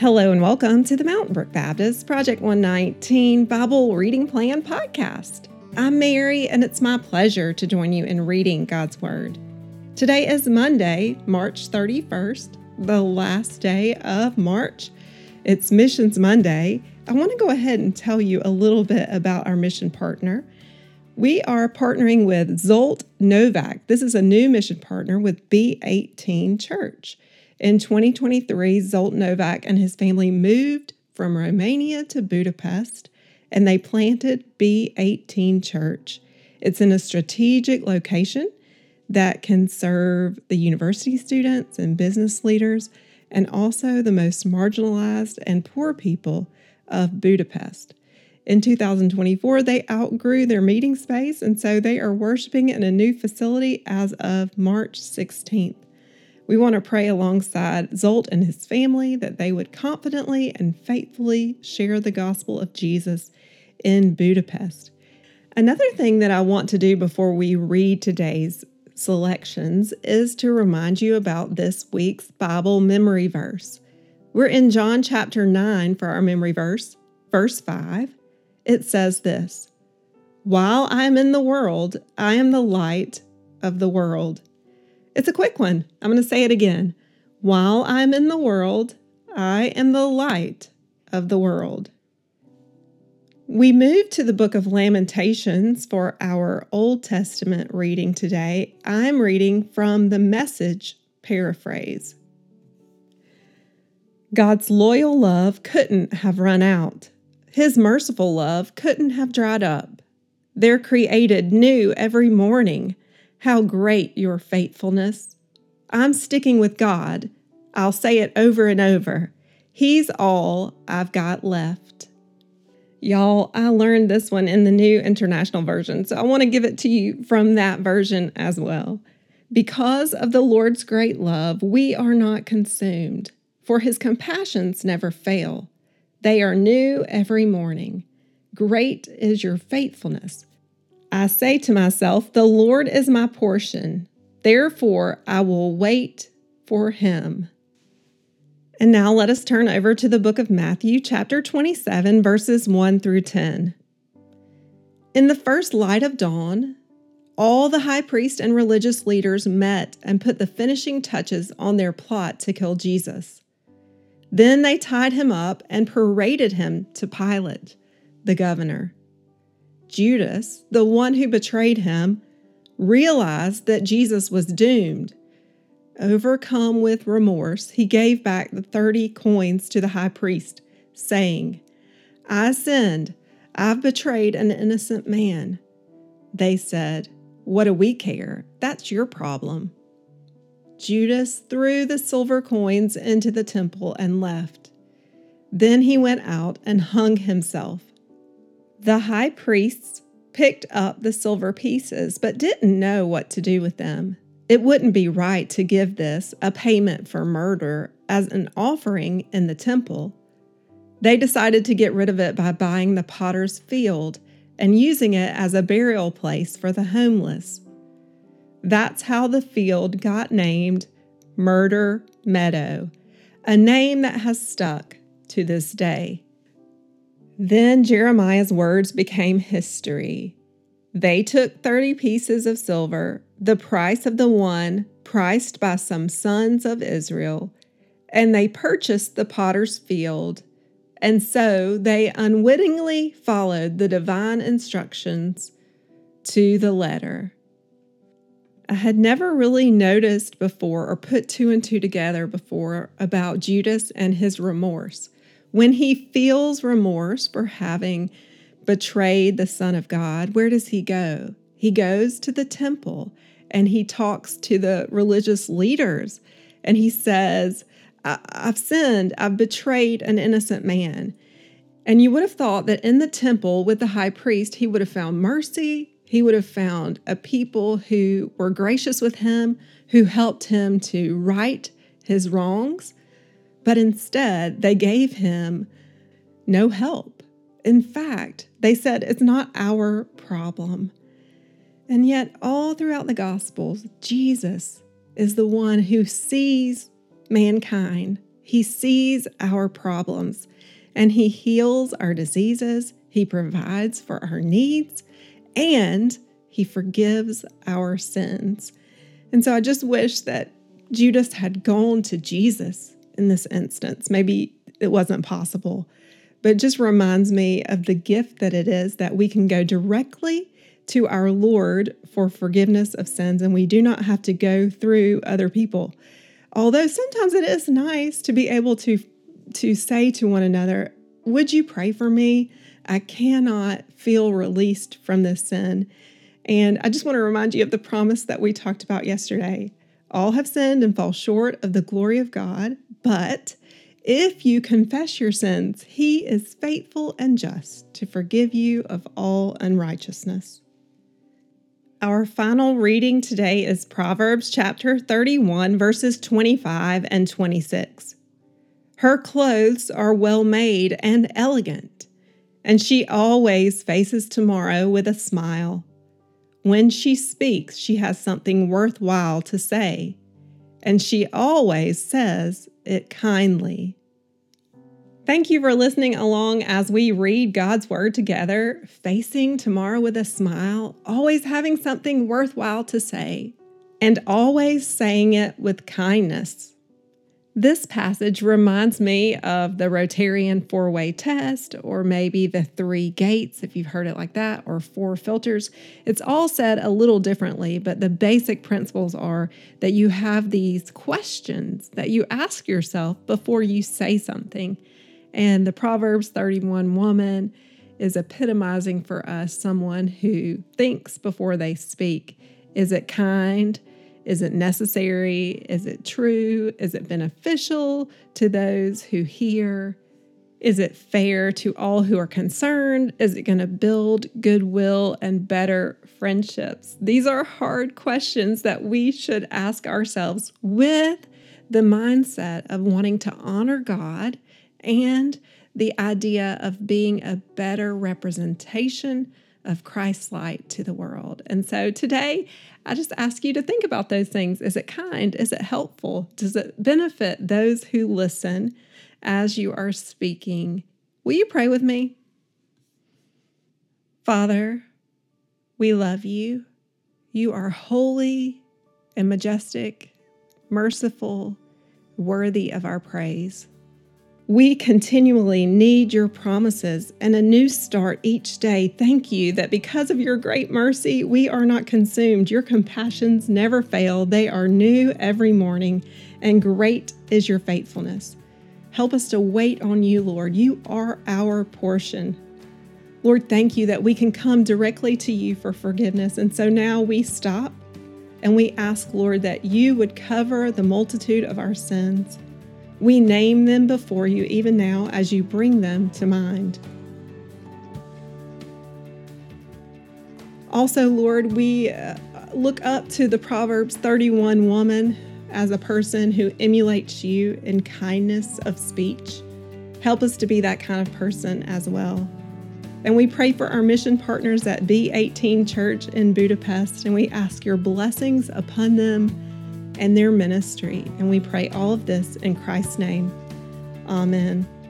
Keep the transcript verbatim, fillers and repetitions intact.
Hello and welcome to the Mountain Brook Baptist Project one nineteen Bible Reading Plan podcast. I'm Mary, and it's my pleasure to join you in reading God's Word. Today is Monday, March thirty-first, the last day of March. It's Missions Monday. I want to go ahead and tell you a little bit about our mission partner. We are partnering with Zsolt Novak. This is a new mission partner with B eighteen Church. In twenty twenty-three, Zsolt Novak and his family moved from Romania to Budapest, and they planted B eighteen Church. It's in a strategic location that can serve the university students and business leaders, and also the most marginalized and poor people of Budapest. In two thousand twenty-four, they outgrew their meeting space, and so they are worshiping in a new facility as of March sixteenth. We want to pray alongside Zsolt and his family that they would confidently and faithfully share the gospel of Jesus in Budapest. Another thing that I want to do before we read today's selections is to remind you about this week's Bible memory verse. We're in John chapter nine for our memory verse, verse five. It says this: "While I am in the world, I am the light of the world." It's a quick one. I'm going to say it again. While I'm in the world, I am the light of the world. We move to the book of Lamentations for our Old Testament reading today. I'm reading from the Message paraphrase. God's loyal love couldn't have run out. His merciful love couldn't have dried up. They're created new every morning. How great your faithfulness. I'm sticking with God. I'll say it over and over. He's all I've got left. Y'all, I learned this one in the New International Version, so I want to give it to you from that version as well. Because of the Lord's great love, we are not consumed, for his compassions never fail. They are new every morning. Great is your faithfulness. I say to myself, the Lord is my portion. Therefore, I will wait for him. And now let us turn over to the book of Matthew, chapter twenty-seven, verses one through ten. In the first light of dawn, all the high priest and religious leaders met and put the finishing touches on their plot to kill Jesus. Then they tied him up and paraded him to Pilate, the governor. Judas, the one who betrayed him, realized that Jesus was doomed. Overcome with remorse, he gave back the thirty coins to the high priest, saying, "I sinned. I've betrayed an innocent man." They said, "What do we care? That's your problem." Judas threw the silver coins into the temple and left. Then he went out and hung himself. The high priests picked up the silver pieces, but didn't know what to do with them. It wouldn't be right to give this, a payment for murder, as an offering in the temple. They decided to get rid of it by buying the potter's field and using it as a burial place for the homeless. That's how the field got named Murder Meadow, a name that has stuck to this day. Then Jeremiah's words became history. They took thirty pieces of silver, the price of the one priced by some sons of Israel, and they purchased the potter's field, and so they unwittingly followed the divine instructions to the letter. I had never really noticed before or put two and two together before about Judas and his remorse. When he feels remorse for having betrayed the Son of God, where does he go? He goes to the temple and he talks to the religious leaders and he says, I- I've sinned, I've betrayed an innocent man. And you would have thought that in the temple with the high priest, he would have found mercy. He would have found a people who were gracious with him, who helped him to right his wrongs. But instead, they gave him no help. In fact, they said, it's not our problem. And yet, all throughout the Gospels, Jesus is the one who sees mankind He sees our problems and He heals our diseases. He provides for our needs and He forgives our sins. And so I just wish that Judas had gone to Jesus in this instance. Maybe it wasn't possible, but it just reminds me of the gift that it is that we can go directly to our Lord for forgiveness of sins, and we do not have to go through other people. Although sometimes it is nice to be able to, to say to one another, would you pray for me? I cannot feel released from this sin. And I just want to remind you of the promise that we talked about yesterday. All have sinned and fall short of the glory of God, but if you confess your sins, He is faithful and just to forgive you of all unrighteousness. Our final reading today is Proverbs chapter thirty-one, verses twenty-five and twenty-six. Her clothes are well made and elegant, and she always faces tomorrow with a smile. When she speaks, she has something worthwhile to say, and she always says it kindly. Thank you for listening along as we read God's Word together, facing tomorrow with a smile, always having something worthwhile to say, and always saying it with kindness. This passage reminds me of the Rotarian four-way test, or maybe the three gates, if you've heard it like that, or four filters. It's all said a little differently, but the basic principles are that you have these questions that you ask yourself before you say something. And the Proverbs thirty-one woman is epitomizing for us someone who thinks before they speak. Is it kind? Is it necessary? Is it true? Is it beneficial to those who hear? Is it fair to all who are concerned? Is it going to build goodwill and better friendships? These are hard questions that we should ask ourselves with the mindset of wanting to honor God and the idea of being a better representation of Christ's light to the world. And so today, I just ask you to think about those things. Is it kind? Is it helpful? Does it benefit those who listen as you are speaking? Will you pray with me? Father, we love you. You are holy and majestic, merciful, worthy of our praise. We continually need your promises and a new start each day. Thank you that because of your great mercy, we are not consumed. Your compassions never fail. They are new every morning, and great is your faithfulness. Help us to wait on you, Lord. You are our portion. Lord, thank you that we can come directly to you for forgiveness. And so now we stop and we ask, Lord, that you would cover the multitude of our sins. We name them before you even now as you bring them to mind. Also, Lord, we uh, look up to the Proverbs thirty-one woman as a person who emulates you in kindness of speech. Help us to be that kind of person as well. And we pray for our mission partners at B eighteen Church in Budapest, and we ask your blessings upon them and their ministry. And we pray all of this in Christ's name. Amen.